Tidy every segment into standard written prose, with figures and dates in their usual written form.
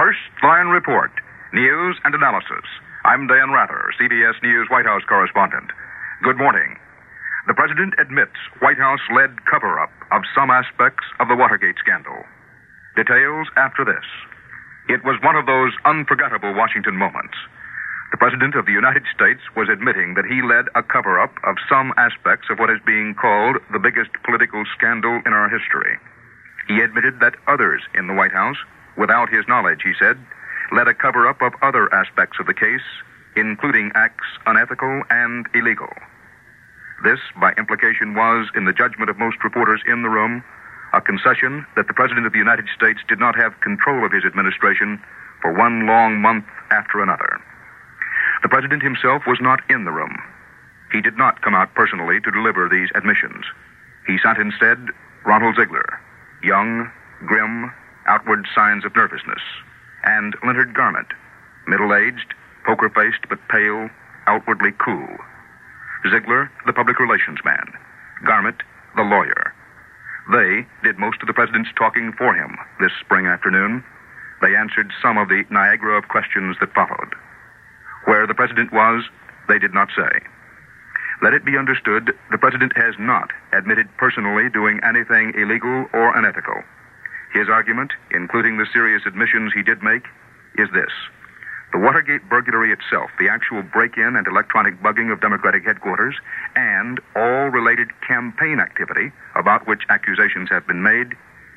First Line Report, news and analysis. I'm Dan Rather, CBS News White House correspondent. Good morning. The president admits White House-led cover-up of some aspects of the Watergate scandal. Details after this. It was one of those unforgettable Washington moments. The President of the United States was admitting that he led a cover-up of some aspects of what is being called the biggest political scandal in our history. He admitted that others in the White House, without his knowledge, he said, led a cover-up of other aspects of the case, including acts unethical and illegal. This, by implication, was, in the judgment of most reporters in the room, a concession that the President of the United States did not have control of his administration for one long month after another. The President himself was not in the room. He did not come out personally to deliver these admissions. He sent instead Ronald Ziegler, young, grim, outward signs of nervousness, and Leonard Garment, middle-aged, poker-faced but pale, outwardly cool. Ziegler, the public relations man. Garment, the lawyer. They did most of the President's talking for him this spring afternoon. They answered some of the Niagara of questions that followed. Where the President was, they did not say. Let it be understood, the President has not admitted personally doing anything illegal or unethical. His argument, including the serious admissions he did make, is this. The Watergate burglary itself, the actual break-in and electronic bugging of Democratic headquarters, and all related campaign activity about which accusations have been made,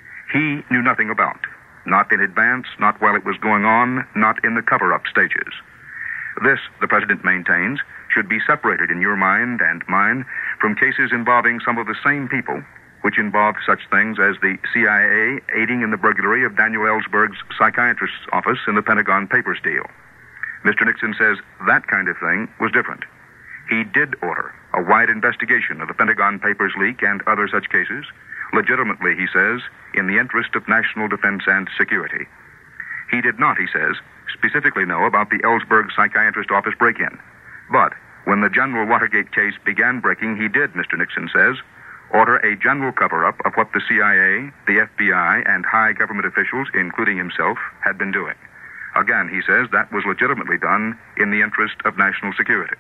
he knew nothing about. Not in advance, not while it was going on, not in the cover-up stages. This, the President maintains, should be separated in your mind and mine from cases involving some of the same people, which involved such things as the CIA aiding in the burglary of Daniel Ellsberg's psychiatrist's office in the Pentagon Papers deal. Mr. Nixon says that kind of thing was different. He did order a wide investigation of the Pentagon Papers leak and other such cases, legitimately, he says, in the interest of national defense and security. He did not, he says, specifically know about the Ellsberg psychiatrist office break-in. But when the general Watergate case began breaking, he did, Mr. Nixon says, order a general cover-up of what the CIA, the FBI, and high government officials, including himself, had been doing. Again, he says, that was legitimately done in the interest of national security.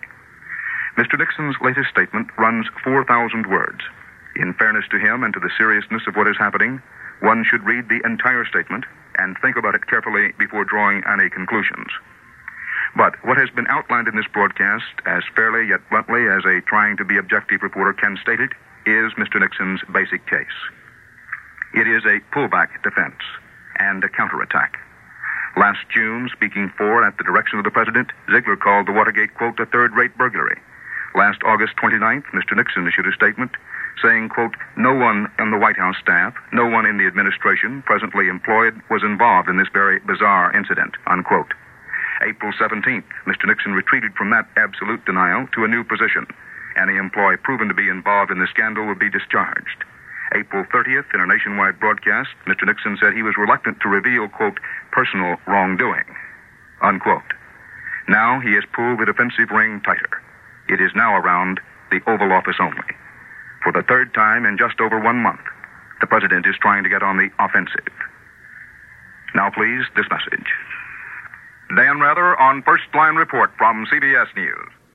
Mr. Nixon's latest statement runs 4,000 words. In fairness to him and to the seriousness of what is happening, one should read the entire statement and think about it carefully before drawing any conclusions. But what has been outlined in this broadcast, as fairly yet bluntly as a trying-to-be-objective reporter can state it, is Mr. Nixon's basic case. It is a pullback defense and a counterattack. Last June, speaking for at the direction of the President, Ziegler called the Watergate, quote, a third-rate burglary. Last August 29th, Mr. Nixon issued a statement saying, quote, no one on the White House staff, no one in the administration presently employed was involved in this very bizarre incident, unquote. April 17th, Mr. Nixon retreated from that absolute denial to a new position. Any employee proven to be involved in the scandal would be discharged. April 30th, in a nationwide broadcast, Mr. Nixon said he was reluctant to reveal, quote, personal wrongdoing, unquote. Now he has pulled the defensive ring tighter. It is now around the Oval Office only. For the third time in just over 1 month, the President is trying to get on the offensive. Now, please, this message. Dan Rather on First Line Report from CBS News.